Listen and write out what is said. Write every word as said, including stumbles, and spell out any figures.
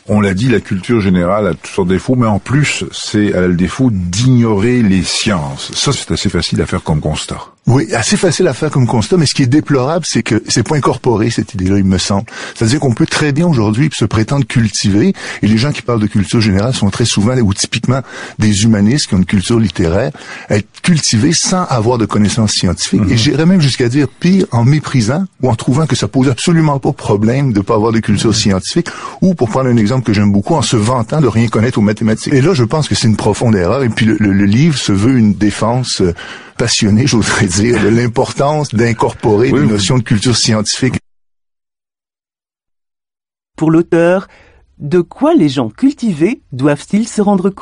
On l'a dit, la culture générale a toujours défaut, mais en plus, c'est, elle a le défaut d'ignorer les sciences. Ça, c'est assez facile à faire comme constat. Oui, assez facile à faire comme constat, mais ce qui est déplorable, c'est que c'est pas incorporé, cette idée-là, il me semble. C'est-à-dire qu'on peut très bien aujourd'hui se prétendre cultiver, et les gens qui parlent de culture générale sont très souvent, ou typiquement des humanistes qui ont une culture littéraire, être cultivés sans avoir de connaissances scientifiques. Mm-hmm. Et j'irais même jusqu'à dire pire, en méprisant ou en trouvant que ça pose absolument pas problème de pas avoir de culture mm-hmm. scientifique, ou pour prendre un exemple que j'aime beaucoup, en se vantant de rien connaître aux mathématiques. Et là, je pense que c'est une profonde erreur, et puis le, le, le livre se veut une défense euh, passionnée, j'oserais dire, de l'importance d'incorporer oui, des oui. notions de culture scientifique. Pour l'auteur, de quoi les gens cultivés doivent-ils se rendre compte ?